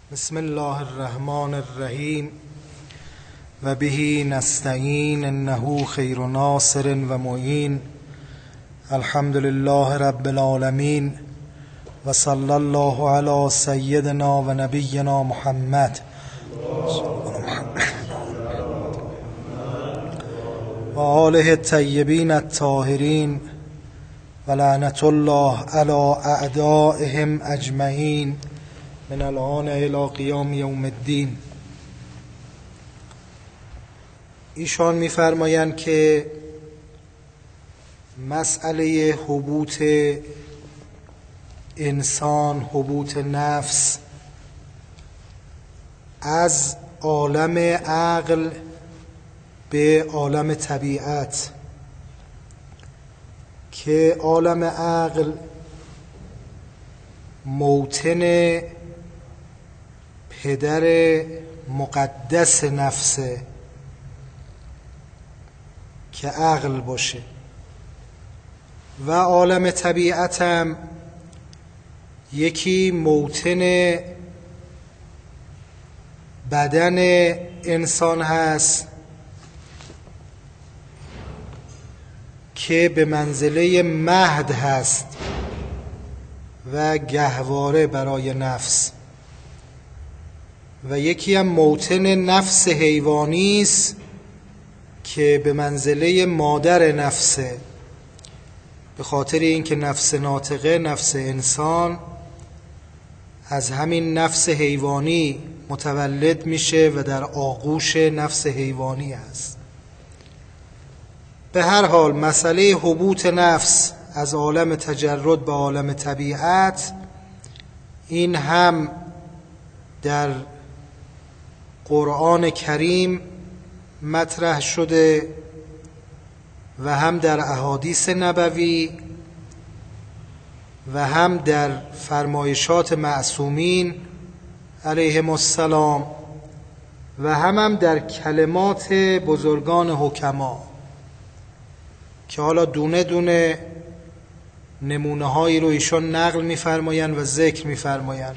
بسم الله الرحمن الرحیم و به نستعین انه خیر ناصر و معین. الحمد لله رب العالمین و صلی الله علی سیدنا و نبینا محمد و آله الطیبین الطاهرین و لعنت الله علی اعدائهم اجمعین من الان الی قیام یوم الدین. ایشان می‌فرمایند که مسئله هبوط انسان، هبوط نفس از عالم عقل به عالم طبیعت، که عالم عقل موطن پدر مقدس نفسه که عقل باشه، و عالم طبیعت هم یکی موطن بدن انسان هست که به منزله مهد هست و گهواره برای نفس، و یکی هم موطن نفس حیوانی است که به منزله مادر نفسه، به خاطر اینکه نفس ناطقه، نفس انسان از همین نفس حیوانی متولد میشه و در آغوش نفس حیوانی است. به هر حال مسئله هبوط نفس از عالم تجرد به عالم طبیعت، این هم در قرآن کریم مطرح شده و هم در احادیث نبوی و هم در فرمایشات معصومین علیهم السلام و هم در کلمات بزرگان حکما، که حالا دونه دونه نمونه هایی رو ایشون نقل می‌فرمایند و ذکر می‌فرمایند.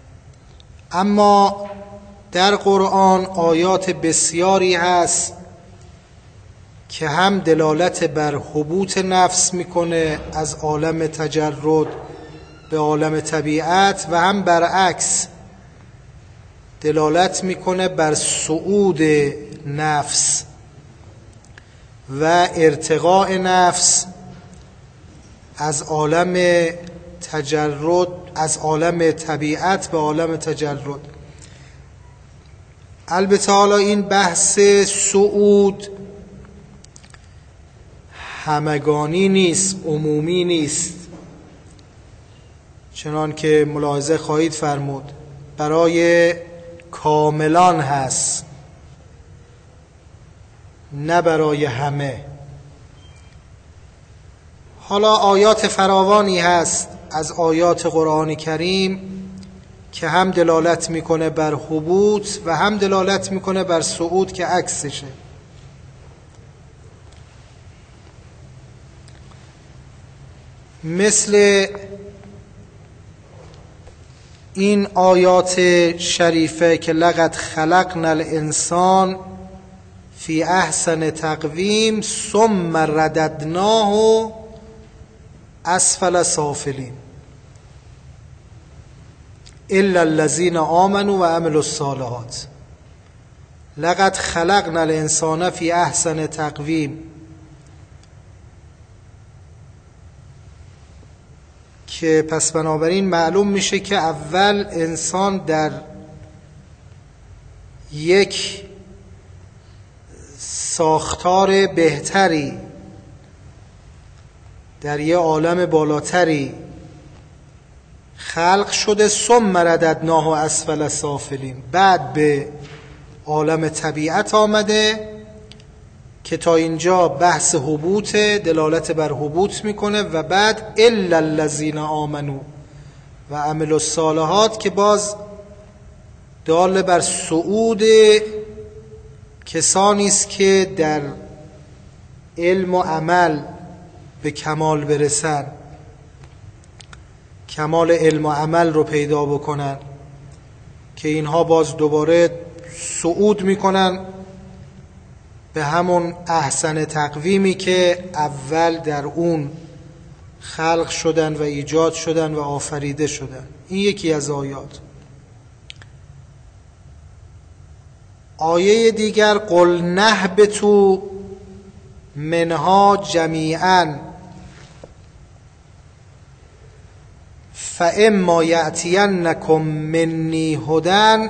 اما در قرآن آیات بسیاری هست که هم دلالت بر هبوط نفس میکنه از عالم تجرد به عالم طبیعت، و هم برعکس دلالت میکنه بر صعود نفس و ارتقاء نفس از عالم تجرد، از عالم طبیعت به عالم تجرد. البته حالا این بحث صعود همگانی نیست، عمومی نیست، چنان که ملاحظه خواهید فرمود برای کاملان هست، نه برای همه. حالا آیات فراوانی هست از آیات قرآن کریم که هم دلالت میکنه بر هبوط و هم دلالت میکنه بر صعود که عکسشه. مثل این آیات شریفه که لقد خلقنا الانسان فی احسن تقویم ثم رددناه اسفل سافلین الا الذين آمنوا و عملوا الصالحات. لقد خلقنا الانسان فی احسن تقویم، که پس بنابراین معلوم میشه که اول انسان در یک ساختار بهتری، در یک عالم بالاتری خلق شده، ثم رددناه اسفل سافلین، بعد به عالم طبیعت آمده که تا اینجا بحث هبوط، دلالت بر هبوط میکنه، و بعد الا الذین آمنوا و عملوا الصالحات که باز دال بر صعود کسانی است که در علم و عمل به کمال برسن، کمال علم و عمل رو پیدا بکنن، که اینها باز دوباره صعود میکنن به همون احسن تقویمی که اول در اون خلق شدن و ایجاد شدن و آفریده شدن. این یکی از آیات. آیه دیگر قل نهبطوا منها جمیعا فاما یأتینکم منی هدی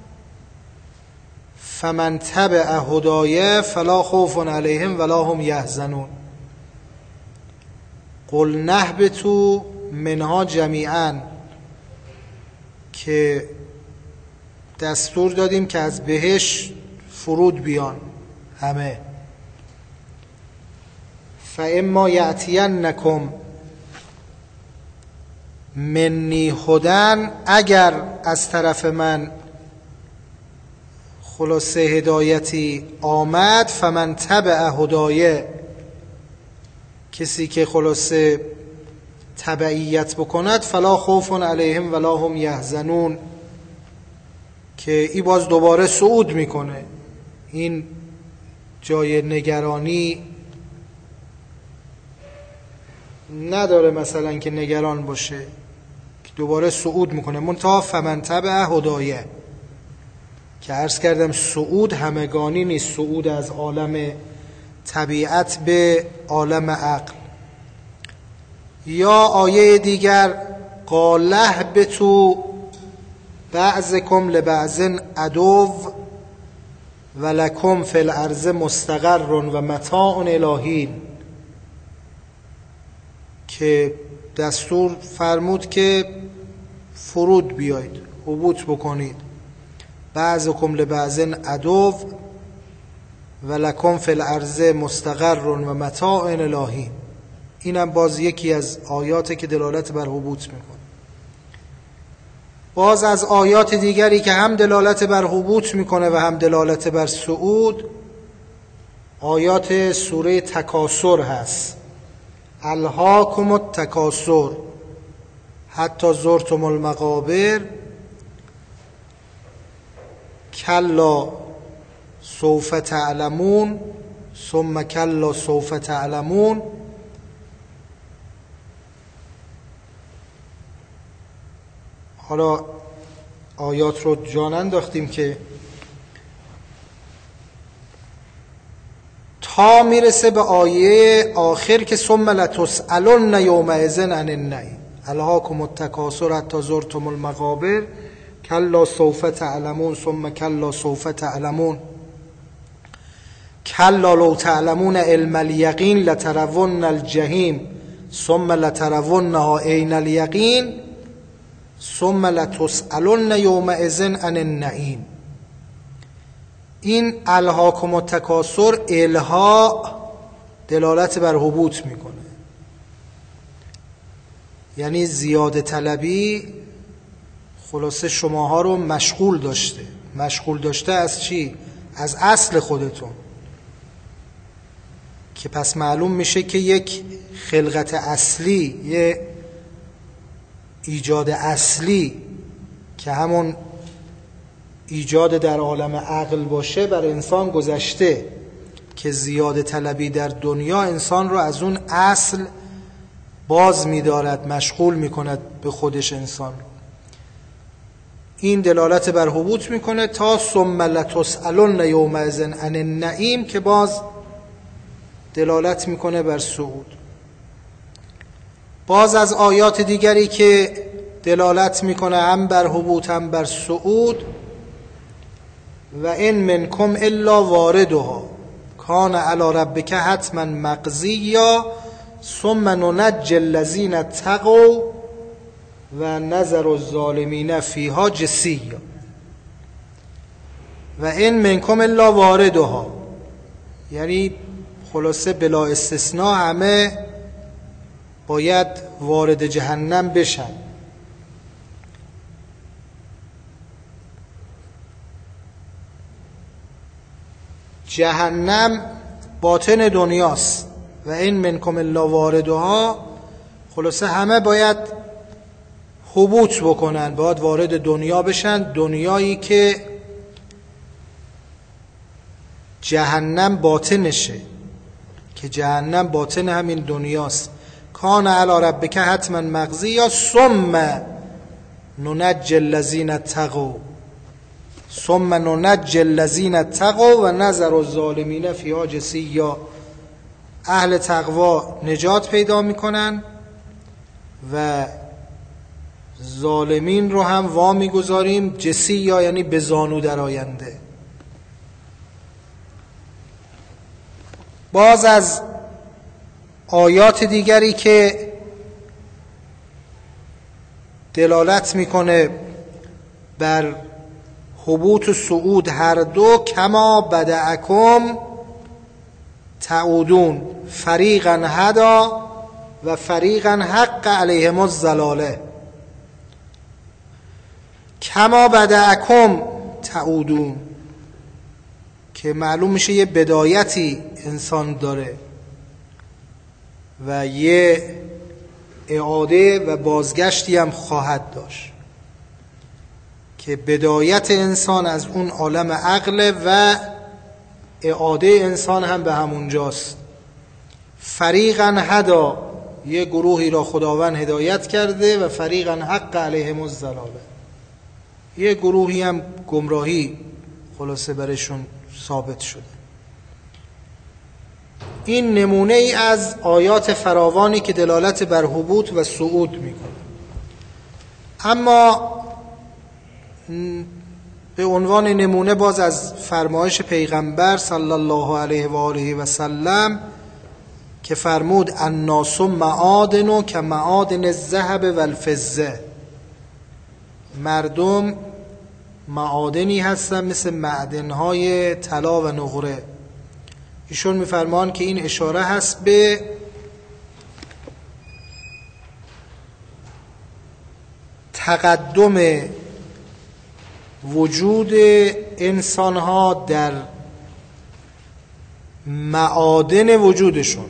فمن تبع هدای فلا خوف علیهم ولا هم یحزنون. قل نهبطوا منها جمیعا، که دستور دادیم که از بهش فرود بیان همه. فاما یأتینکم منی هدی، اگر از طرف من خلاصه هدایتی آمد، فمن تبع هدایه، کسی که خلاصه تبعیت بکند، فلا خوف علیهم ولا هم یحزنون، که این باز دوباره صعود میکنه. این جای نگرانی نداره، مثلا که نگران باشه، که دوباره صعود میکنه. منتها فمن تبع هدایه، که عرض کردم صعود همگانی نیست، صعود از عالم طبیعت به عالم عقل. یا آیه دیگر قال اهبطوا بعضکم لبعض عدو ولکم فی الارض مستقر و متاع الی حین، که دستور فرمود که فرود بیایید، هبوط بکنید. بعضکم لبعض عدو ولکم فی الارض مستقر و متاع الی حین. اینم باز یکی از آیاتی که دلالت بر هبوط میکنه. باز از آیات دیگری که هم دلالت بر هبوط میکنه و هم دلالت بر صعود، آیات سوره تکاثر هست. الهاکم التکاثر حتی زرتم المقابر کلا سوف تعلمون ثم کلا سوف تعلمون. حالا آیات رو جان انداختیم که تا میرسه به آیه آخر که ثم لتسألن یومئذ عن النعیم الهاکم التکاثر حتی زرتم المقابر کلا سوف تعلمون ثم کلا سوف تعلمون کلا لو تعلمون علم الیقین لترون الجحیم ثم لترونها عین الیقین ثم لتسألن یومئذ عن النعیم. این الهاکم التکاثر الها دلالت بر هبوط میکنه، یعنی زیاده طلبی خلاصه شماها رو مشغول داشته از چی؟ از اصل خودتون، که پس معلوم میشه که یک خلقت اصلی، یک ایجاد اصلی که همون ایجاد در عالم عقل باشه بر انسان گذشته، که زیاده طلبی در دنیا انسان رو از اون اصل باز می‌دارد، مشغول می‌کند به خودش انسان رو. این دلالت بر هبوط میکنه تا ثم لتسألن یومئذ عن النعیم که باز دلالت میکنه بر صعود. باز از آیات دیگری که دلالت میکنه هم بر هبوط هم بر صعود، و ان منکم الا واردها کان علی ربک حتما مقضیا ثم ننجی الذین اتقوا و نذر الظالمین فیها جثیا. و ان منکم الا واردها، یعنی خلاصه بلا استثناء همه باید وارد جهنم بشن. جهنم باطن دنیاست و این منکم الا واردها، خلاصه همه باید هبوط بکنن، باید وارد دنیا بشن، دنیایی که جهنم باطنشه، که جهنم باطن همین دنیاست. کان علی ربک حتما مقضیا ثم ننجی الذین اتقوا ثم ننجی الذین اتقوا و نذر الظالمین فیها جثیا. اهل تقوا نجات پیدا میکنن و ظالمین رو هم وا میگذاریم جثیا، یعنی به زانو در آینده. باز از آیات دیگری که دلالت میکنه بر هبوط و صعود هر دو، کما بدأکم تعودون فریقا هدا و فریقا حق علیهم الضلاله. کما بدأکم تعودون که معلوم میشه یه بدایتی انسان داره و یه اعاده و بازگشتی هم خواهد داشت، که بدایت انسان از اون عالم عقل و اعاده انسان هم به همونجاست. فریقا هدا، یه گروهی را خداوند هدایت کرده، و فریقا حق علیهم الضلاله، یه گروهی هم گمراهی خلاصه برشون ثابت شده. این نمونه ای از آیات فراوانی که دلالت بر هبوط و صعود میکنه. اما به عنوان نمونه باز از فرمایش پیغمبر صلی الله علیه و آله و سلم که فرمود الناس معادن که معادن الذهب و الفضه، مردم معادنی هستن مثل معدنهای طلا و نقره. ایشون میفرمان که این اشاره هست به تقدم وجود انسانها در معادن وجودشون،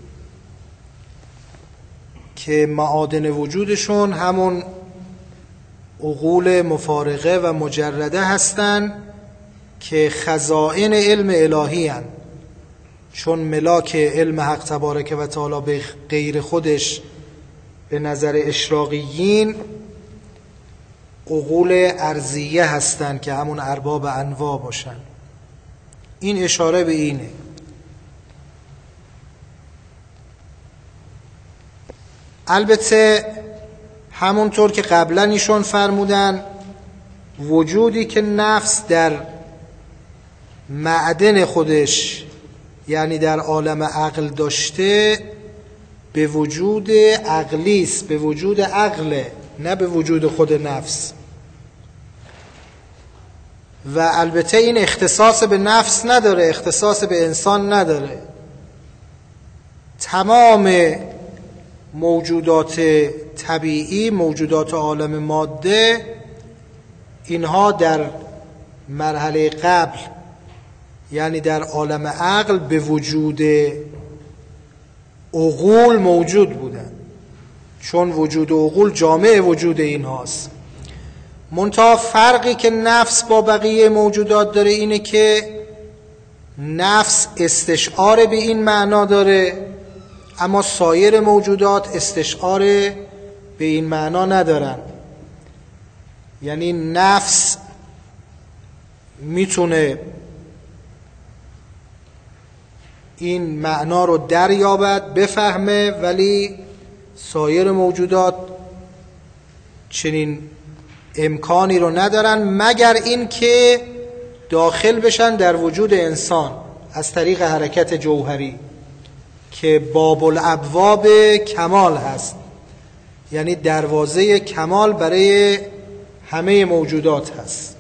که معادن وجودشون همون عقول مفارقه و مجرده هستند که خزائن علم الهی هستند، چون ملاک علم حق تبارک و تعالی به غیر خودش به نظر اشراقیین عقول ارضیه هستند که همون ارباب انواع باشن. این اشاره به اینه. البته همونطور که قبلا ایشون فرمودن، وجودی که نفس در معدن خودش یعنی در عالم عقل داشته به وجود عقلی است، به وجود عقله، نه به وجود خود نفس. و البته این اختصاص به نفس نداره، اختصاص به انسان نداره. تمام موجودات طبیعی، موجودات عالم ماده، اینها در مرحله قبل یعنی در عالم عقل به وجود عقول موجود بودن، چون وجود عقول جامع وجود اینهاست. منتها فرقی که نفس با بقیه موجودات داره اینه که نفس استشعار به این معنا داره، اما سایر موجودات استشعار به این معنا ندارن. یعنی نفس میتونه این معنا رو دریابد، بفهمه، ولی سایر موجودات چنین امکانی رو ندارن، مگر این که داخل بشن در وجود انسان از طریق حرکت جوهری که باب الابواب کمال هست، یعنی دروازه کمال برای همه موجودات هست.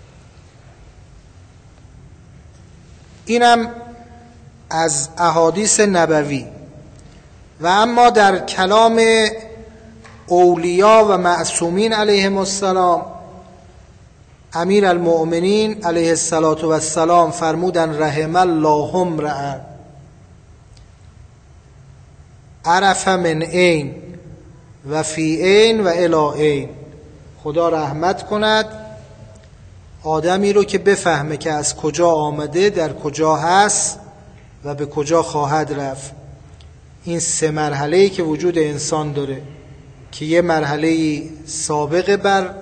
اینم از احادیث نبوی. و اما در کلام اولیا و معصومین علیهم السلام، امیر المؤمنین علیه الصلاة و السلام فرمودن رحم الله امرأ عرف من عین و فی عین و الی عین. خدا رحمت کند آدمی رو که بفهمه که از کجا آمده، در کجا هست و به کجا خواهد رفت. این 3 مرحله‌ای که وجود انسان داره که یه مرحله سابقه بر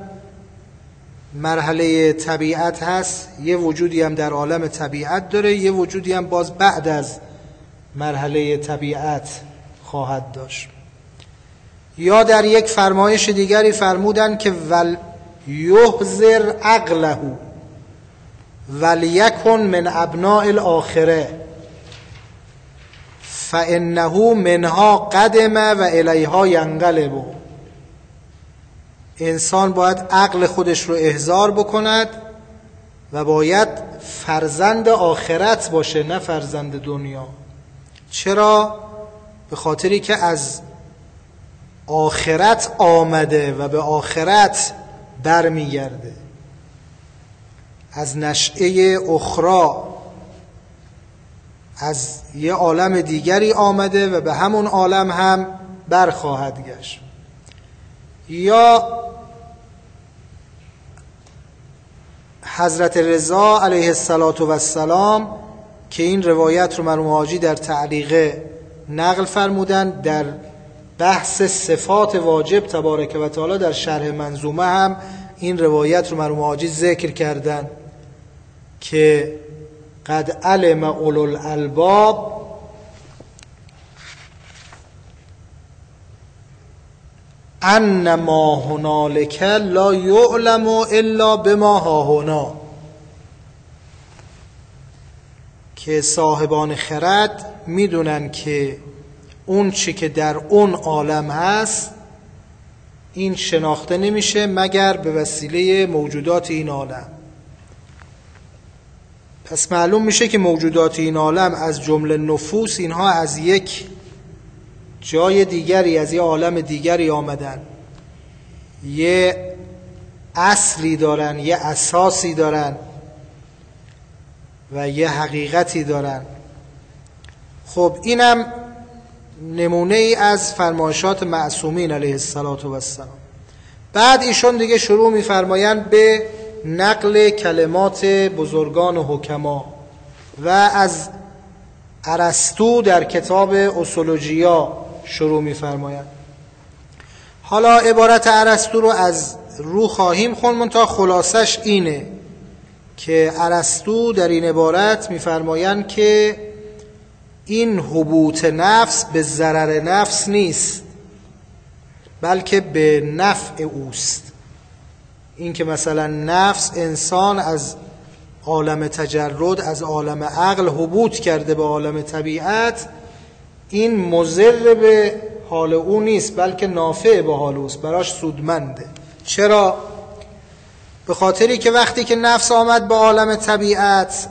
مرحله طبیعت هست، یه وجودی هم در عالم طبیعت داره، یه وجودی هم باز بعد از مرحله طبیعت خواهد داشت. یا در یک فرمایش دیگری فرمودن که ول یحذر عقله ولیکن من ابناء الاخره فانه منها قدم و الیها ینقلب. انسان باید عقل خودش رو احضار بکند و باید فرزند آخرت باشه، نه فرزند دنیا. چرا؟ به خاطری که از آخرت آمده و به آخرت برمیگرده، از نشأه اخرى، از یه عالم دیگری آمده و به همون عالم هم برخواهد گشت. یا حضرت رضا علیه السلام که این روایت رو مرحوم حاجی در تعلیقه نقل فرمودن، در بحث صفات واجب تبارک و تعالی در شرح منظومه هم این روایت رو مرحوم حاجی ذکر کردن که قد علم اولو الالباب ان ما هنالک لا یعلم الا بما هاهنا، که صاحبان خرد میدونن که اون چی که در اون عالم هست این شناخته نمیشه مگر به وسیله موجودات این عالم. پس معلوم میشه که موجودات این عالم از جمله نفوس، اینها از یک جای دیگری، از یه عالم دیگری آمدن، یه اصلی دارن، یه اساسی دارن و یه حقیقتی دارن. خب اینم نمونه ای از فرمایشات معصومین علیه السلام. بعد ایشون دیگه شروع می‌فرمایند به نقل کلمات بزرگان و حکما و از ارسطو در کتاب اصولوژیا شروع می‌فرمایند. حالا عبارت ارسطو رو از رو خواهیم خوند، منتها خلاصش اینه که ارسطو در این عبارت می‌فرمایند که این هبوط نفس به ضرر نفس نیست بلکه به نفع اوست. این که مثلا نفس، انسان از عالم تجرد، از عالم عقل هبوط کرده به عالم طبیعت، این مضر به حال او نیست بلکه نافع به حال اوست، براش سودمنده. چرا؟ به خاطری که وقتی که نفس آمد به عالم طبیعت،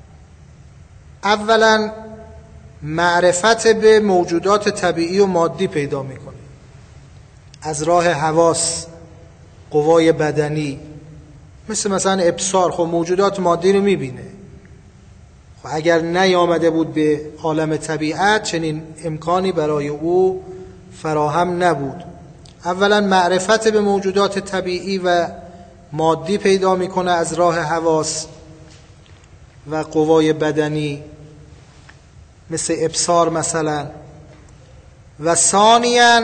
اولا معرفت به موجودات طبیعی و مادی پیدا میکنه از راه حواس، قوای بدنی، مثلا ابصار. خب موجودات مادی رو میبینه. خب اگر نیامده بود به عالم طبیعت چنین امکانی برای او فراهم نبود. اولا معرفت به موجودات طبیعی و مادی پیدا میکنه از راه حواس و قوای بدنی مثل ابصار مثلا. و ثانیاً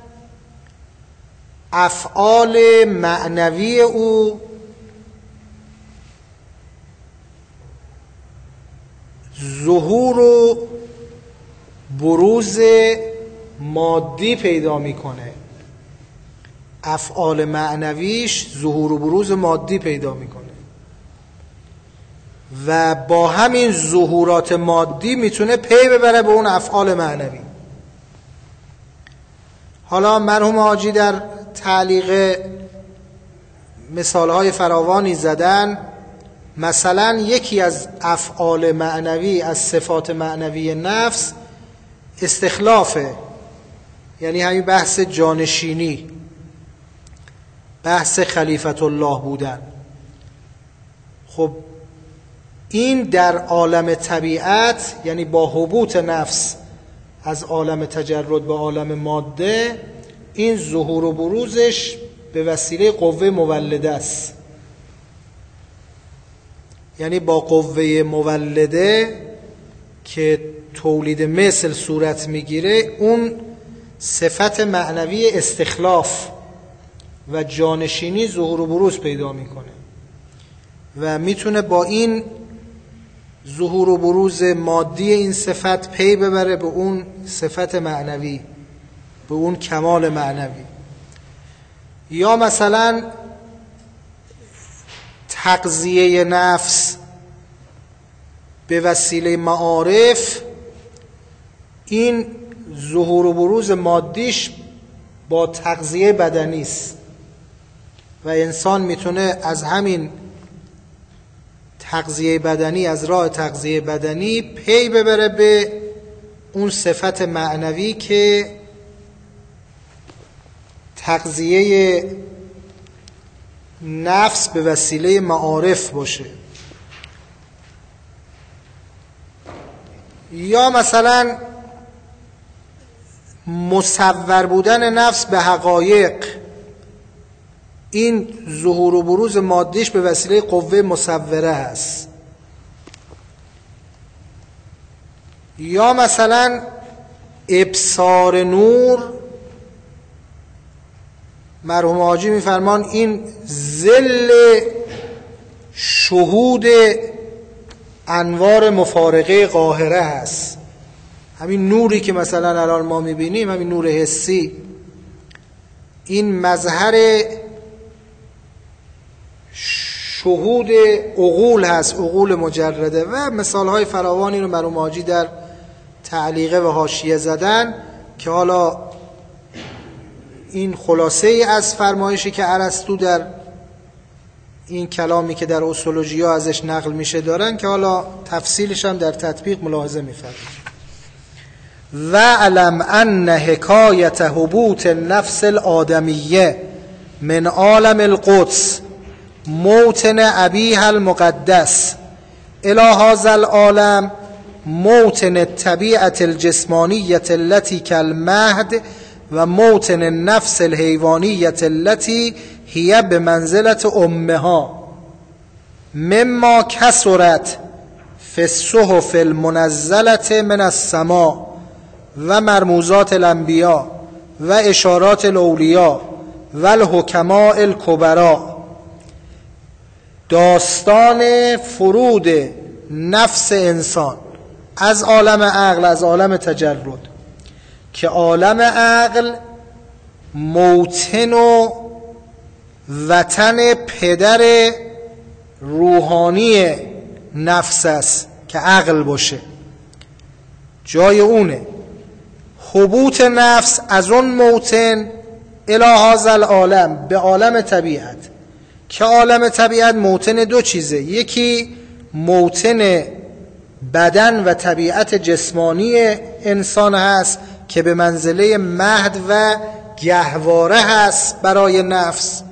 افعال معنوی او ظهور و بروز مادی پیدا میکنه. افعال معنویش ظهور و بروز مادی پیدا میکنه و با همین ظهورات مادی میتونه پی ببره به اون افعال معنوی. حالا مرحوم حاجی در تعلیق مثالهای فراوانی زدن. مثلا یکی از افعال معنوی، از صفات معنوی نفس، استخلافه، یعنی همین بحث جانشینی، بحث خلیفت الله بودن. خب این در عالم طبیعت، یعنی با هبوط نفس از عالم تجرد به عالم ماده، این ظهور و بروزش به وسیله قوه مولده است. یعنی با قوه مولده که تولید مثل صورت میگیره، اون صفت معنوی استخلاف و جانشینی ظهور و بروز پیدا میکنه و میتونه با این ظهور و بروز مادی این صفت پی ببره به اون صفت معنوی، به اون کمال معنوی. یا مثلا تغذیه نفس به وسیله معارف، این ظهور و بروز مادیش با تغذیه بدنی است و انسان میتونه از همین تغذیه بدنی، از راه تغذیه بدنی پی ببره به اون صفت معنوی که تغذیه نفس به وسیله معارف باشه. یا مثلا مصور بودن نفس به حقایق، این ظهور و بروز مادیش به وسیله قوه مصوره هست. یا مثلا ابصار نور، مرحوم حاجی میفرمان این ظل شهود انوار مفارقه قاهره هست. همین نوری که مثلا الان ما میبینیم، همین نور حسی، این مظهر شهود عقول هست، عقول مجرده. و مثالهای فراوانی رو مرحوم حاجی در تعلیقه و حاشیه زدن که حالا این خلاصه ای از فرمایشی که ارسطو در این کلامی که در اصولوژیا ازش نقل میشه دارن، که حالا تفصیلش هم در تطبیق ملاحظه می‌فرمایید. و علم ان حکایت هبوط النفس الآدمیه من عالم القدس موطن ابیها المقدس الی هذا العالم موطن الطبیعة الجسمانیة التي كالمهد و موطن النفس الحیوانیة التي هي بمنزلة امها مما كثرت في الصحف المنزلة من السماء و مرموزات الانبیاء و اشارات الاولیاء و الحکماء الکبراء. داستان فرود نفس انسان از عالم عقل، از عالم تجرد، که عالم عقل موطن و وطن پدر روحانی نفس است که عقل باشه، جای اونه. هبوط نفس از اون موطن الی هذا العالم، به عالم طبیعت، که عالم طبیعت موطن دو چیزه، یکی موطن بدن و طبیعت جسمانی انسان هست که به منزله مهد و گهواره هست برای نفس،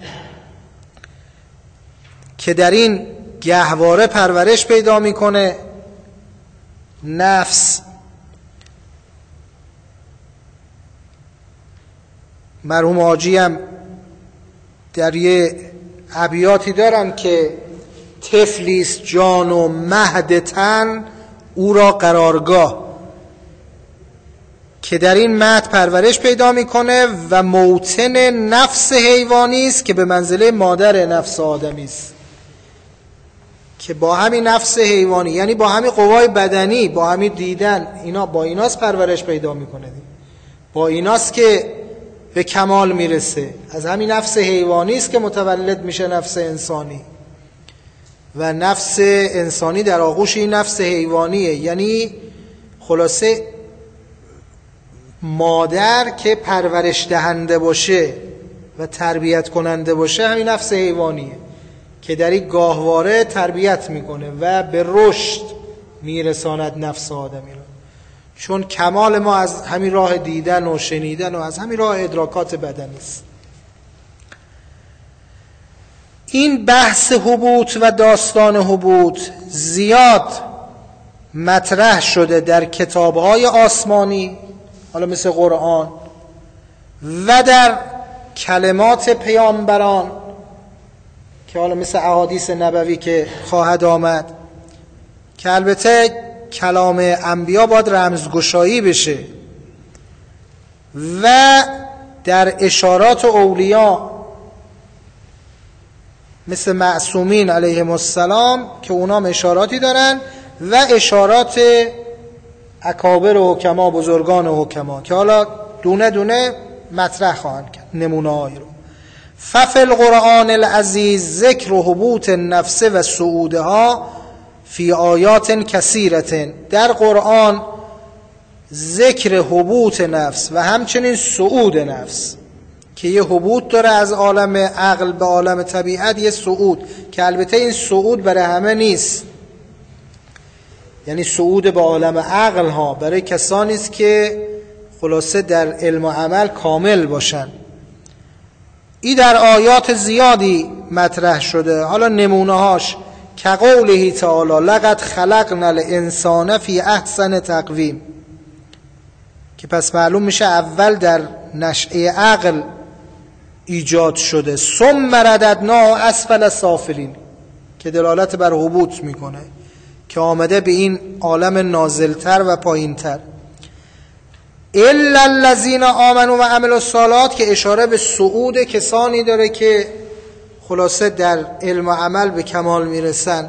که در این گهواره پرورش پیدا میکنه نفس. مرحوم حاجی هم در یه ابیاتی دارن که طفلیست جان و مهد تن او را قرارگاه، که در این مهد پرورش پیدا میکنه و موطن نفس حیوانی است که به منزله مادر نفس آدمی است، که با همین نفس حیوانی، یعنی با همین قوای بدنی، با همین دیدن، اینا با ایناست پرورش پیدا میکنه، با ایناست که به کمال میرسه. از همین نفس حیوانی است که متولد میشه نفس انسانی، و نفس انسانی در آغوش این نفس حیوانیه. یعنی خلاصه مادر که پرورش دهنده باشه و تربیت کننده باشه همین نفس حیوانیه که در این گاهواره تربیت میکنه و به رشد میرساند نفس آدمی رو. چون کمال ما از همین راه دیدن و شنیدن و از همین راه ادراکات بدنی است. این بحث هبوط و داستان هبوط زیاد مطرح شده در کتاب‌های آسمانی، حالا مثل قرآن، و در کلمات پیامبران که حالا مثل احادیث نبوی که خواهد آمد، که البته کلام انبیا باید رمزگشایی بشه، و در اشارات اولیا مثل معصومین علیهم السلام که اونام اشاراتی دارن، و اشارات اکابر و حکما، بزرگان و حکما، که حالا دونه دونه مطرح خواهند کرد نمونه هایی رو. ففی القرآن العزیز ذکر و حبوط النفس و صعودها فی آیات کثیرة. در قرآن ذکر حبوط نفس و همچنین صعود نفس، که یه حبوط داره از عالم عقل به عالم طبیعت، یه صعود که البته این صعود برای همه نیست، یعنی صعود به عالم عقل ها برای کسانی است که خلاصه در علم و عمل کامل باشن. این در آیات زیادی مطرح شده. حالا نمونه هاش که قوله تعالی لقد خلقنا الانسان فی احسن تقویم، که پس معلوم میشه اول در نشأه عقل ایجاد شده. ثم رددناه اسفل سافلین، که دلالت بر هبوط میکنه که آمده به این عالم نازلتر و پایینتر. الا الذین آمنوا و عملوا الصالحات، که اشاره به صعود کسانی داره که خلاصه در علم و عمل به کمال میرسن.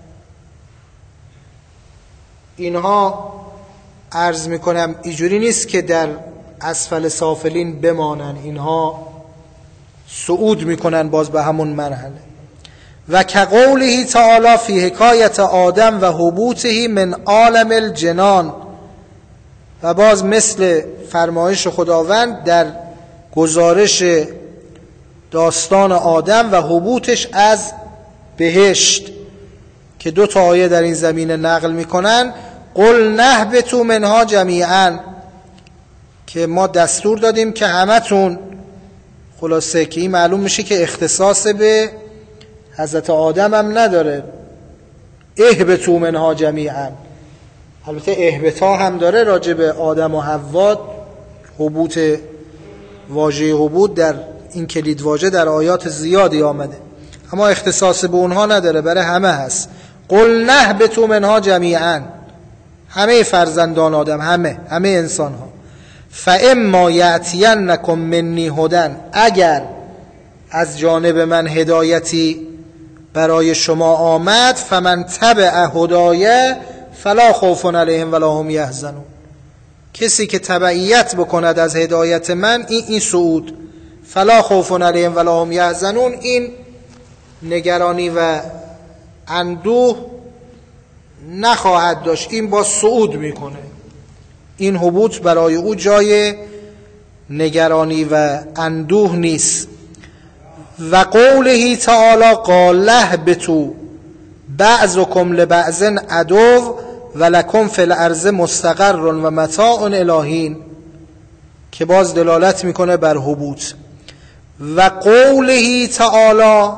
اینها عرض میکنم اینجوری نیست که در اسفل سافلین بمانن، اینها صعود میکنن باز به همون مرحله. و کقوله تعالی فی حکایت آدم و حبوطه من عالم الجنان، و باز مثل فرمایش خداوند در گزارش داستان آدم و حبوطش از بهشت، که 2 آیه در این زمینه نقل میکنن. قل نهبطوا منها جمیعا، که ما دستور دادیم که همتون، خلاصه که این معلوم میشه که اختصاص به حضرت آدم هم نداره. اهبطوا منها جمیعا، البته اهبطا هم داره راجع به آدم و حوا. حبوط، واژه حبوط در این کلید واژه در آیات زیادی آمده، اما اختصاص به اونها نداره، برای همه هست. قل نهبطوا منها جمیعا، همه فرزندان آدم، همه انسان ها. فاما یأتینکم منی هدی، اگر از جانب من هدایتی برای شما آمد، فمن تبع هدای فلا خوف علیهم ولا هم یحزنون، کسی که تبعیت بکند از هدایت من، این صعود، فلا خوف علیهم ولا هم یحزنون، این نگرانی و اندوه نخواهد داشت، این با صعود میکنه. این حبوط برای او جای نگرانی و اندوه نیست. و قوله تعالی قال اهبطوا بعضکم لبعض عدو ولکم فی الارض مستقر و متاع الی حین، که باز دلالت میکنه بر حبوط. و قوله تعالی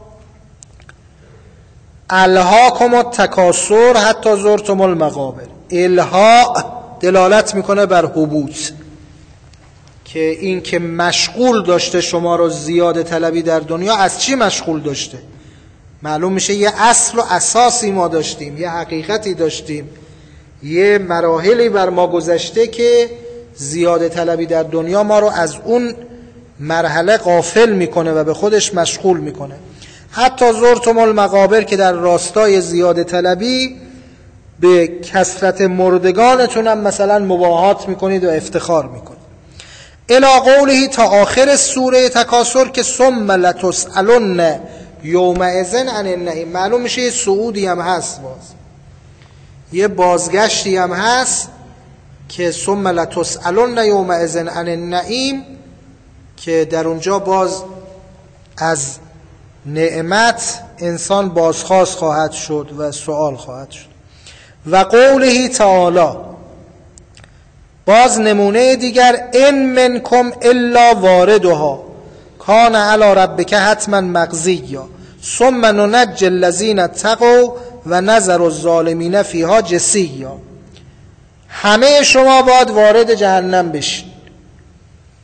الهاکم التکاثر حتی زرتم المقابر، الها دلالت میکنه بر حبوط، که این که مشغول داشته شما رو زیاده طلبی در دنیا. از چی مشغول داشته؟ معلوم میشه یه اصل و اساسی ما داشتیم، یه حقیقتی داشتیم، یه مراحلی بر ما گذشته که زیاده طلبی در دنیا ما رو از اون مرحله غافل میکنه و به خودش مشغول میکنه. حتی زرتم المقابر، که در راستای زیاده طلبی به کثرت مردگانتون هم مثلا مباهات میکنید و افتخار میکنید. الی قوله تا آخر سوره تکاثر، که ثم لتسألن یومئذ عن النعیم. معلوم میشه یه صعودی هم هست، باز یه بازگشتی هم هست، که ثم لتسألن یومئذ عن النعیم، که در اونجا باز از نعمت انسان بازخواست خواهد شد و سوال خواهد شد. و قوله تعالی، باز نمونه دیگر، ان منکم الا واردها کان علی ربک حتما مقضیا ثم ننجی الذین اتقوا و نذر الظالمین فیها جثیا. همه شما باید وارد جهنم بشین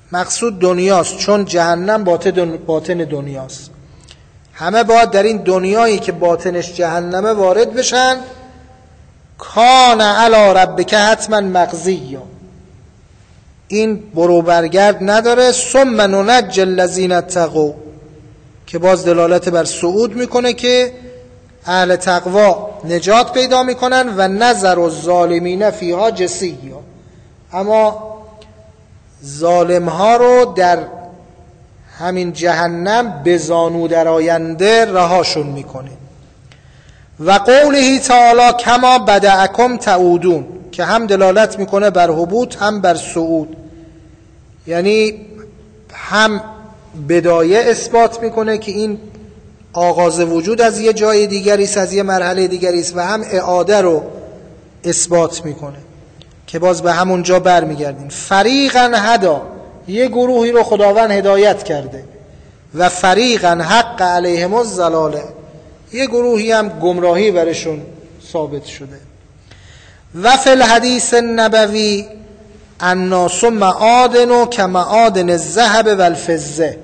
مقصود دنیاست، چون جهنم باطن دنیاست. همه باید در این دنیایی که باطنش جهنمه وارد بشن. کان علی ربک حتما مقضیا، این برو برگرد نداره. ثم ننجی الذین اتقوا، که باز دلالت بر صعود میکنه که اهل تقوا نجات پیدا میکنن. و نذر الظالمین فیها جثیا، اما ظالم ها رو در همین جهنم به زانو در آینده رهاشون میکنه. و قوله تعالی کما بدأکم تعودون، که هم دلالت میکنه بر هبوط هم بر صعود، یعنی هم بدایه اثبات میکنه که این آغاز وجود از یه جای دیگری است، از یه مرحله دیگری است، و هم اعاده رو اثبات میکنه که باز به همون جا برمیگردیم. فریقا هدا، یه گروهی رو خداوند هدایت کرده. و فریقا حق علیهم الضلاله، یه گروهی هم گمراهی برشون ثابت شده. و فی الحدیث النبوی الناس معادن کمعادن الذهب والفضه.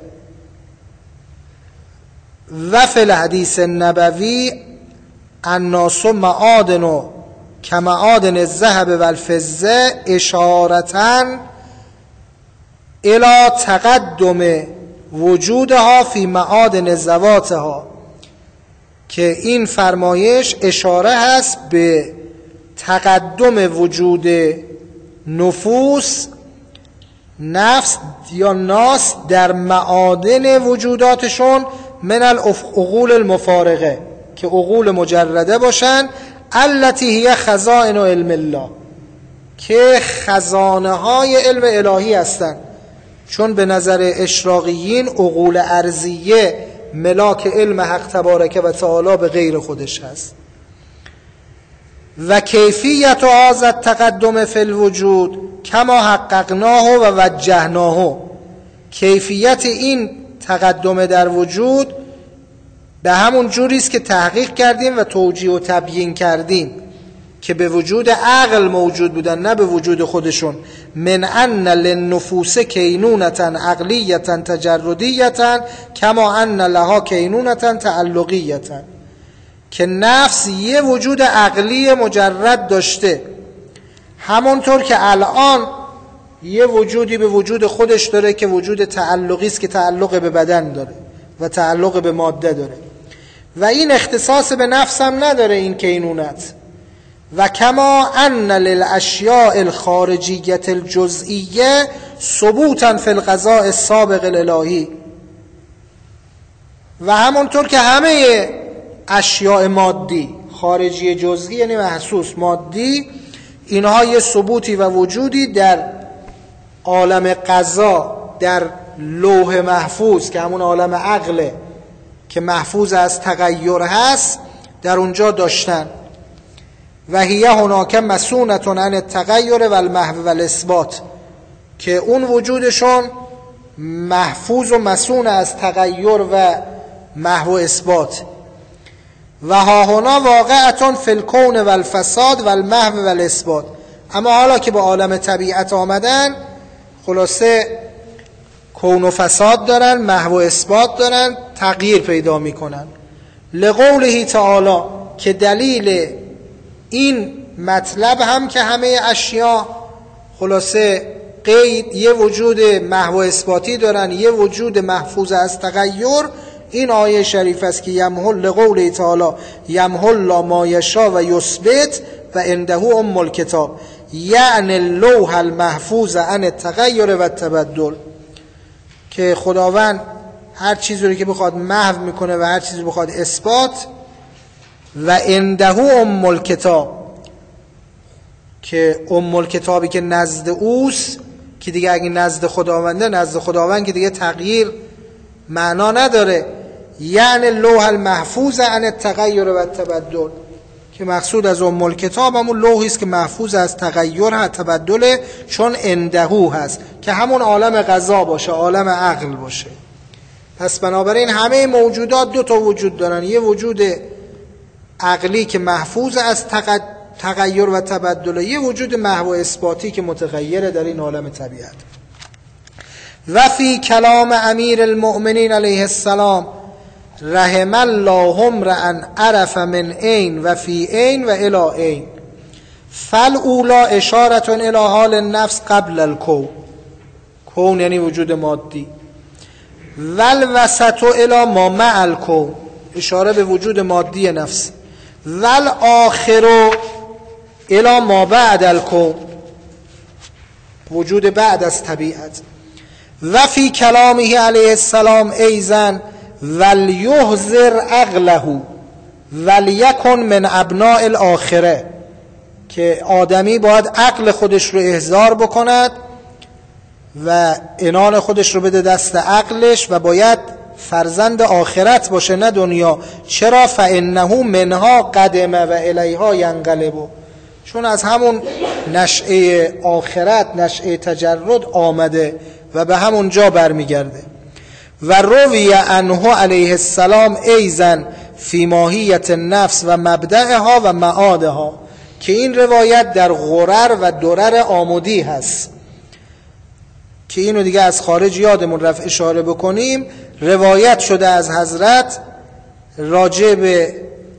و فی الحدیث النبوی الناس معادن کمعادن الذهب والفضه، اشارتاً الی تقدم وجودها فی معادن ذواتها، که این فرمایش اشاره هست به تقدم وجود نفس یا ناس در معادن وجوداتشون من العقول المفارقه، که عقول مجرده باشن. التي هی خزائن علم الله، که خزانه های علم الهی هستند، چون به نظر اشراقیین عقول ارضیه ملاک علم حق تبارک و تعالی به غیر خودش هست. و کیفیت هذا التقدم فی الوجود کما حققناه و وجهناه، کیفیت این تقدم در وجود به همون جوری است که تحقیق کردیم و توجیه و تبیین کردیم که به وجود عقل موجود بودن، نه به وجود خودشون. من ان للنفوس کینونتا عقلیتا تجردیتا کما ان لها کینونتا تعلقیتا، که نفس یه وجود عقلی مجرد داشته، همونطور که الان یه وجودی به وجود خودش داره که وجود تعلقی است، که تعلق به بدن داره و تعلق به ماده داره، و این اختصاص به نفس هم نداره این کینونت. و کما ان للاشیاء الخارجیه الجزئیه ثبوتا فی القضاء السابق الالهی، و همونطور که همه اشیاء مادی، خارجی جزئی یعنی محسوس، مادی، اینها یه ثبوتی و وجودی در عالم قضا، در لوح محفوظ که همون عالم عقله که محفوظ از تغییر هست، در اونجا داشتن. و هی هناک مسونة عن التغیر و المحو و الاثبات، که اون وجودشون محفوظ و مسون از تغییر و محو و اثبات. و ها هنا واقعتون فی الکون و الفساد و المحو و الاثبات. اما حالا که به عالم طبیعت آمدن، خلاصه کون و فساد دارن، محو و اثبات دارن، تغییر پیدا میکنن. لقوله تعالی، که دلیل این مطلب هم که همه اشیاء خلاصه قید یه وجود محو و اثباتی دارن، یه وجود محفوظ از تغییر، این آیه شریف است که یمحل، لقوله تعالی یمحل ما یشاء و یثبت و عنده ام الکتاب، یعنی اللوح المحفوظ عن التغیر و التبدل، که خداوند هر چیزی رو که بخواد محو میکنه و هر چیزی رو بخواد اثبات. و عنده ام الکتاب، که ام الکتابی که نزد اوست، که دیگه اگه نزد خداونده، نزد خداوند که دیگه تغییر معنا نداره. یعنی لوح المحفوظ عن التغیر و التبدل، که مقصود از ام الکتاب همون لوحی است که محفوظ از تغییر و تبدل، چون عنده هست، که همون عالم قضا باشه، عالم عقل باشه. پس بنابراین همه موجودات دو تا وجود دارن، یه وجود عقلی که محفوظ از تغییر و تبدل، یه وجود محو و اثباتی که متغیره در این عالم طبیعت. و فی کلام امیر المؤمنین علیه السلام رحم الله امرأ عرف من عین و فی عین و الی عین فالاولی اشارة الی حال النفس قبل الکون، کون یعنی وجود مادی، والوسط الی ما مع الکون، اشاره به وجود مادی نفس، والآخر الی ما بعد الکون، وجود بعد از طبیعت. و فی کلامه علیه السلام ایضا ولیحذر عقله ولیکن من ابناء الاخره، که آدمی باید عقل خودش رو احضار بکند و عنان خودش رو بده دست عقلش و باید فرزند آخرت باشه نه دنیا. چرا؟ فانه منها قدم و الیها ینقلب، چون از همون نشأه آخرت، نشأه تجرد آمده و به همون جا برمیگرده. و روی عنه علیه السلام ایضا فی ماهیت النفس و مبدأها و معادها، که این روایت در غرر و درر آمودی هست که اینو دیگه از خارج یادمون رفت اشاره بکنیم. روایت شده از حضرت راجع به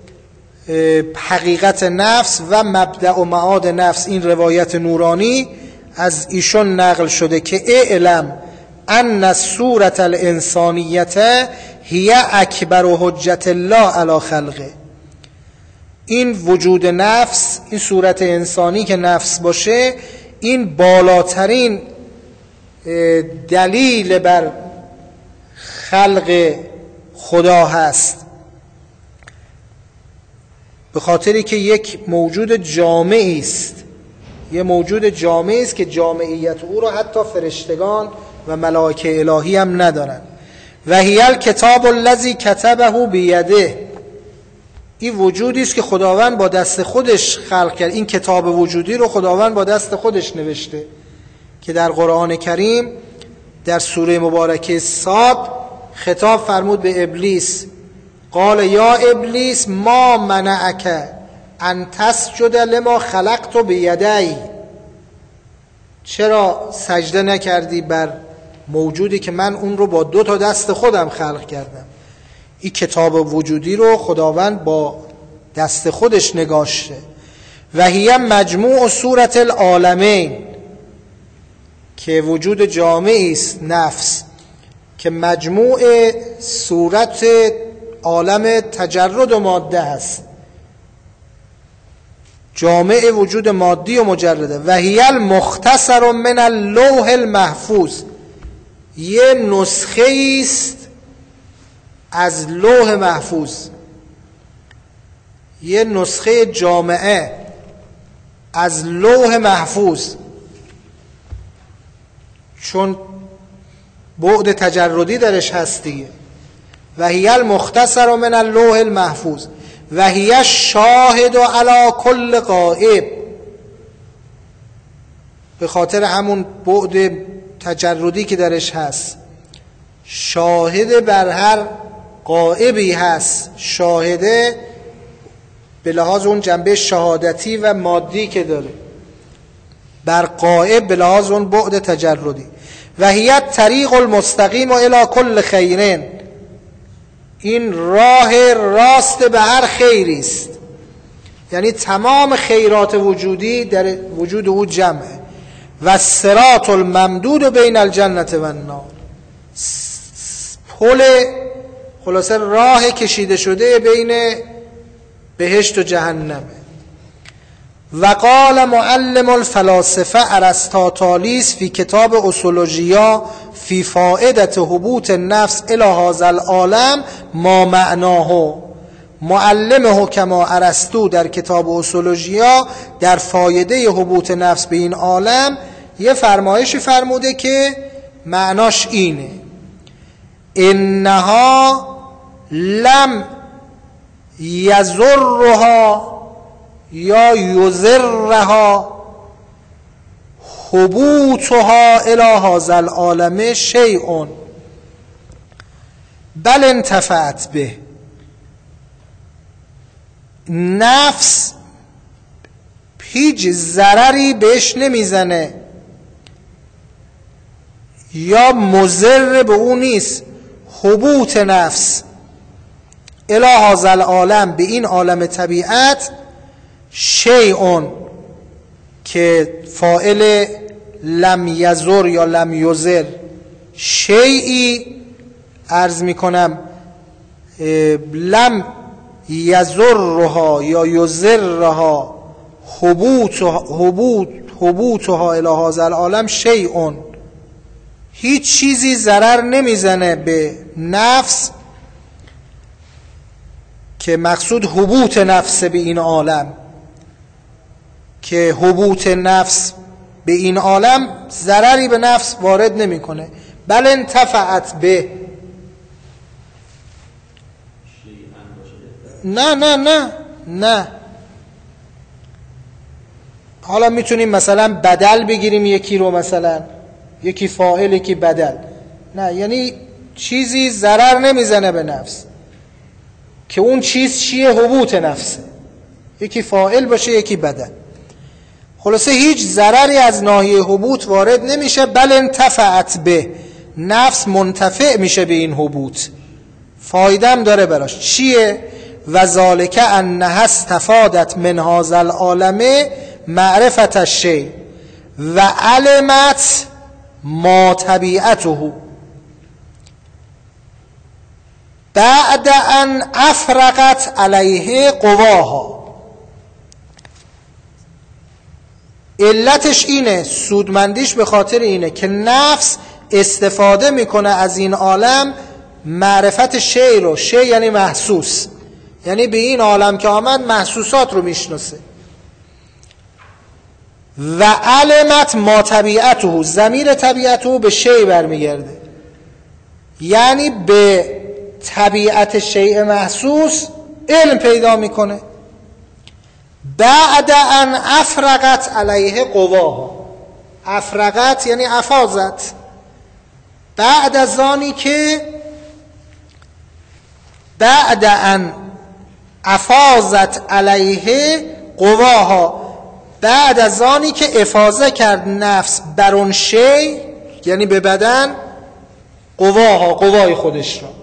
حقیقت نفس و مبدأ و معاد نفس، این روایت نورانی از ایشون نقل شده که اعلم ان الصورة الانسانیت هی اکبر حجت الله علی خلقه، این وجود نفس، این صورت انسانی که نفس باشه، این بالاترین دلیل بر خلق خدا هست، به خاطری که یک موجود جامعی است، یه موجود جامعی است که جامعیت او را حتی فرشتگان و ملائکه الهی هم ندارن. و هی الکتاب الذی کتبه بیده، این وجودی است که خداوند با دست خودش خلق کرد، این کتاب وجودی رو خداوند با دست خودش نوشته که در قرآن کریم در سوره مبارکه صاد خطاب فرمود به ابلیس، قال یا ابلیس ما منعک ان تسجد لما خلقت بیدی، چرا سجده نکردی بر موجودی که من اون رو با 2 دست خودم خلق کردم. این کتاب وجودی رو خداوند با دست خودش نگاشته. و هی مجموع صورت العالمین، که وجود جامعی است نفس که مجموع صورت عالم تجرد و ماده هست، جامع وجود مادی و مجرده. و هی المختصر من اللوح المحفوظ، یه نسخه است از لوح محفوظ، یه نسخه جامعه از لوح محفوظ، چون بعد تجردی درش هست دیگه. و هی المختصر من اللوح المحفوظ و هی الشاهد علی کل غائب، به خاطر همون بعد تجردی که درش هست، شاهد بر هر غائبی هست، شاهده به لحاظ اون جنبه شهادتی و مادی که داره، بر غائب به لحاظ اون بعد تجردی. و هی الطریق المستقیم الی کل خیرین، این راه راست به هر خیری است، یعنی تمام خیرات وجودی در وجود او جمعه. و الصراط الممدود بین الجنة و النار، پل، خلاصه راه کشیده شده بین بهشت و جهنمه. و قال معلم الفلاسفه ارسطاطالیس فی کتاب اصولوژیا فی فائدة هبوط النفس الی هذا العالم ما معناه، معلم حکما ارسطو در کتاب اصولوژیا در فایده هبوط نفس به این عالم یه فرمایشی فرموده که معناش اینه: انها لم یضرها یا یضرها هبوطها الی هذا العالم شیء بل انتفعت به، نفس هیچ ضرری بهش نمیزنه یا مضر به اون نیست. هبوط نفس الی هذا العالم، به این عالم طبیعت، شیء که فاعل لم یزر یا لم یزر، شیئی عرض میکنم لم یزرها یا یزرها هبوطها الی هذا العالم شیء، هیچ چیزی ضرر نمیزنه به نفس، که مقصود هبوط نفس به این عالم، که هبوط نفس به این عالم ضرری به نفس وارد نمیکنه. بل انتفعت به، نه حالا میتونیم مثلا بدل بگیریم یکی رو، مثلا یکی فاعل یکی بدل، نه یعنی چیزی ضرر نمیزنه به نفس، که اون چیز چیه؟ هبوط نفسه، یکی فاعل باشه یکی بدل. خلاصه هیچ ضرری از ناحیه هبوط وارد نمیشه. بل انتفعت به، نفس منتفع میشه به این هبوط، فایده هم داره براش. چیه؟ و ذالک انها استفادت من هذا العالم معرفت الشیء و علمت ما طبیعته بعد ان افرغت علیه قواها. علتش اینه، سودمندیش به خاطر اینه که نفس استفاده میکنه از این عالم معرفت شیء رو. شیء یعنی محسوس، یعنی به این عالم که آمد محسوسات رو میشناسه. و علمت ما طبیعته، ضمیر طبیعته به شیء برمیگرده، یعنی به طبیعت شیء محسوس علم پیدا میکنه. بعد ان افرغت علیه قواها، افرغت یعنی افاضت، بعد از آنی که بعد ان افاضت علیه قواها، بعد از آنی که افاضه کرد نفس بر اون شی، یعنی به بدن، قواها، قوای خودش را،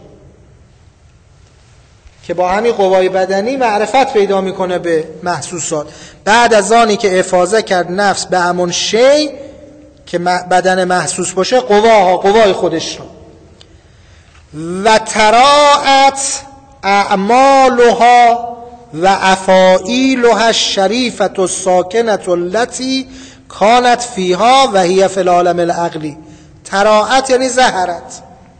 که با همین قوای بدنی معرفت پیدا میکنه به محسوسات. بعد از آنی که افاضه کرد نفس به همون شی که بدن محسوس باشه، قواها، قوای خودش را. و تراءت اعمالها و افاعیلها الشریفة الساکنة التي کانت فیها و هی فی العالم العقلی. تراءت یعنی ظهرت،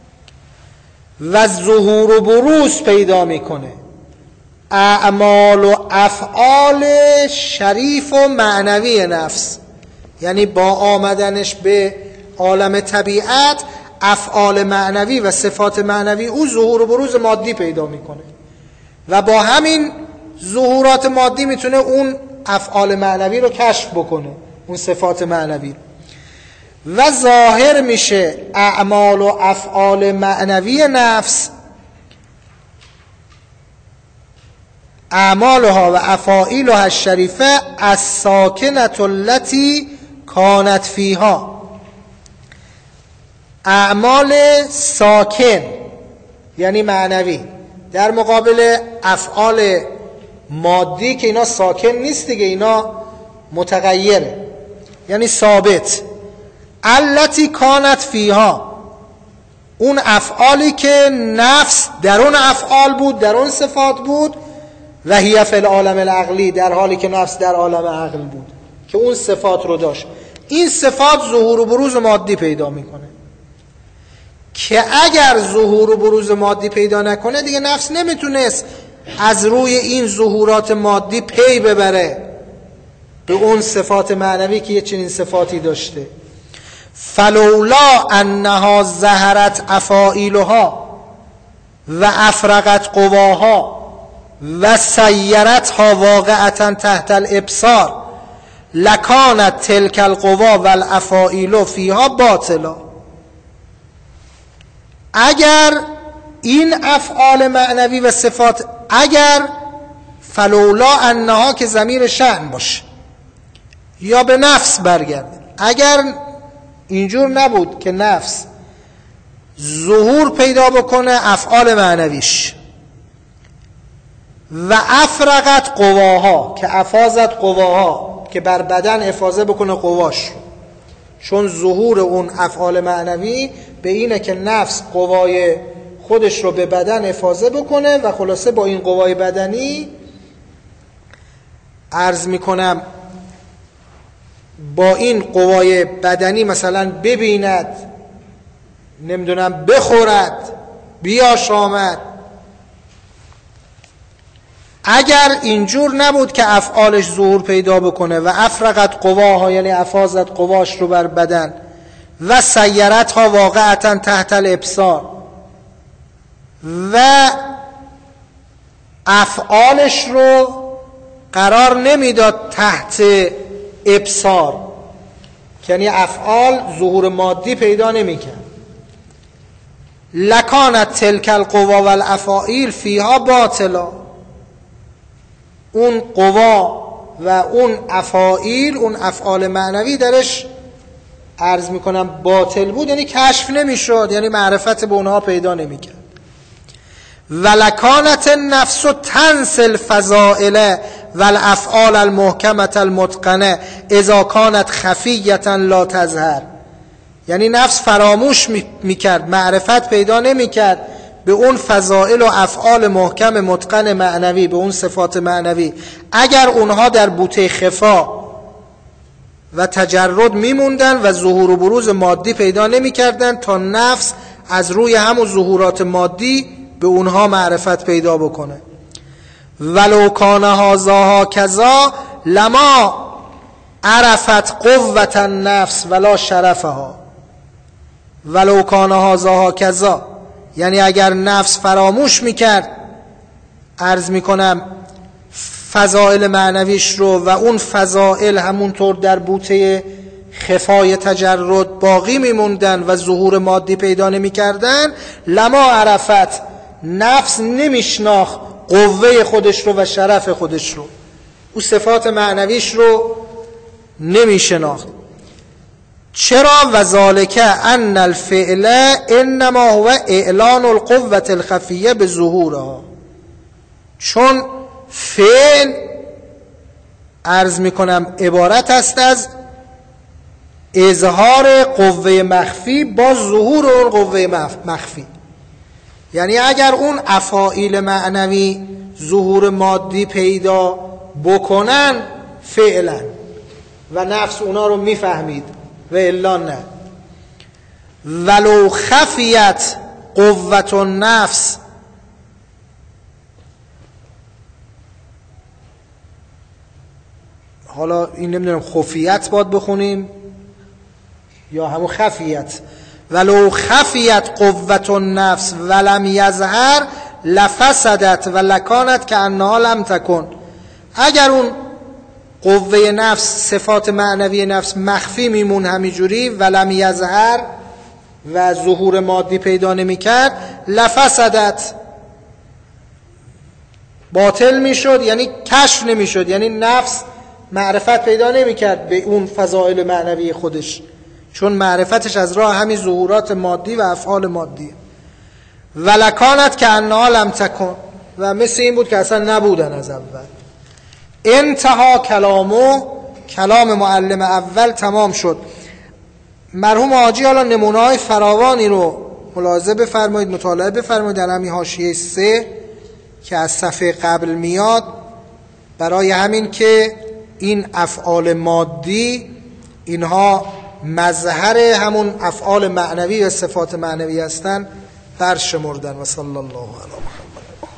و ظهور و بروز پیدا میکنه اعمال و افعال شریف و معنوی نفس، یعنی با آمدنش به عالم طبیعت افعال معنوی و صفات معنوی او ظهور و بروز مادی پیدا میکنه، و با همین ظهورات مادی میتونه اون افعال معنوی رو کشف بکنه، اون صفات معنوی رو. و ظاهر میشه اعمال و افعال معنوی نفس، اعمالها و افاعیلها الشریفه الساکنة التي کانت فیها. اعمال ساکن یعنی معنوی، در مقابل افعال مادی که اینا ساکن نیست دیگه، اینا متغیره یعنی ثابت. التی کانت فیها، اون افعالی که نفس در اون افعال بود، در اون صفات بود. و هی فی العالم العقلی، در حالی که نفس در عالم عقل بود که اون صفات رو داشت. این صفات ظهور و بروز مادی پیدا میکنه، که اگر ظهور و بروز مادی پیدا نکنه دیگه نفس نمیتونست از روی این ظهورات مادی پی ببره به اون صفات معنوی که یه چنین صفاتی داشته. فلولا انها ظهرت افاعیلها و افرغت قواها و سیرتها واقعتا تحت الابصار لکانت تلک القوا و الافاعیل فیها باطلا. اگر این افعال معنوی و صفات، اگر فلولا انها که ضمیر شأن باشه یا به نفس برگرده، اگر اینجور نبود که نفس ظهور پیدا بکنه افعال معنویش و افرغت قواها، که افاظت قواها، که بر بدن افاظه بکنه قواش. چون ظهور اون افعال معنوی به اینه که نفس قوای خودش رو به بدن افاظه بکنه و خلاصه با این قوای بدنی عرض میکنم با این قوای بدنی مثلا ببیند، نمیدونم بخورد، بیاشامد. اگر اینجور نبود که افعالش ظهور پیدا بکنه و افرغت قواها یعنی افاظت قواش رو بر بدن و سیرتها واقعتا تحت الابصار و افعالش رو قرار نمیداد تحت ابصار، یعنی افعال ظهور مادی پیدا نمیکرد، لکانت تلک القوا والافاعیل فیها باطلا، اون قوا و اون افاعیل، اون افعال معنوی درش عرض میکنم باطل بود، یعنی کشف نمیشد، یعنی معرفت به اونها پیدا نمیکرد. ولکانت النفس تنسى الفضائل والافعال المحکمة المتقنه اذا كانت خفیة لا تظهر، یعنی نفس فراموش میکرد، معرفت پیدا نمیکرد به اون فضائل و افعال محکم متقن معنوی، به اون صفات معنوی، اگر اونها در بوته خفا و تجرد میموندن و ظهور و بروز مادی پیدا نمیکردن تا نفس از روی همون ظهورات مادی به اونها معرفت پیدا بکنه. ولو کان هذا هکذا لما عرفت قوة النفس ولا شرفها. ولو کان هذا هکذا یعنی اگر نفس فراموش میکرد عرض میکنم فضائل معنویش رو و اون فضائل همونطور در بوته خفای تجرد باقی میموندن و ظهور مادی پیدا نمیکردن، لما عرفت نفس نمیشناخت قوه خودش رو و شرف خودش رو، او صفات معنویش رو نمیشناخت. چرا؟ وذالک ان الفعل انما هو اعلان القوة الخفیه به ظهورها، چون فعل عرض میکنم عبارت است از اظهار قوه مخفی با ظهور اون قوه مخفی. یعنی اگر اون افاعیل معنوی ظهور مادی پیدا بکنن فعلا و نفس اونا رو میفهمید و الا نه. ولو خفیت قوة النفس، حالا این نمیدونم خفیت باید بخونیم یا همون خفیت، ولو خفیت قوة النفس ولم یظهر لفسدت و لکانت کانها لم تکن. اگر اون قوه نفس، صفات معنوی نفس مخفی میمون همینجوری ولم یظهر و ظهور مادی پیدا نمیکرد، لفسدت باطل میشد، یعنی کشف نمیشد، یعنی نفس معرفت پیدا نمیکرد به اون فضائل معنوی خودش، چون معرفتش از راه همین ظهورات مادی و افعال مادی. ولکانت کانها لم تکن، و مثل این بود که اصلا نبودن از اول. انتها کلام معلم اول تمام شد. مرحوم حاجی حالا نمونه‌های فراوانی رو ملاحظه بفرمایید، مطالعه بفرمایید در همین حاشیه 3 که از صفحه قبل میاد، برای همین که این افعال مادی اینها مظهر همون افعال معنوی و صفات معنوی هستن برشمردن. و صلی الله علیه و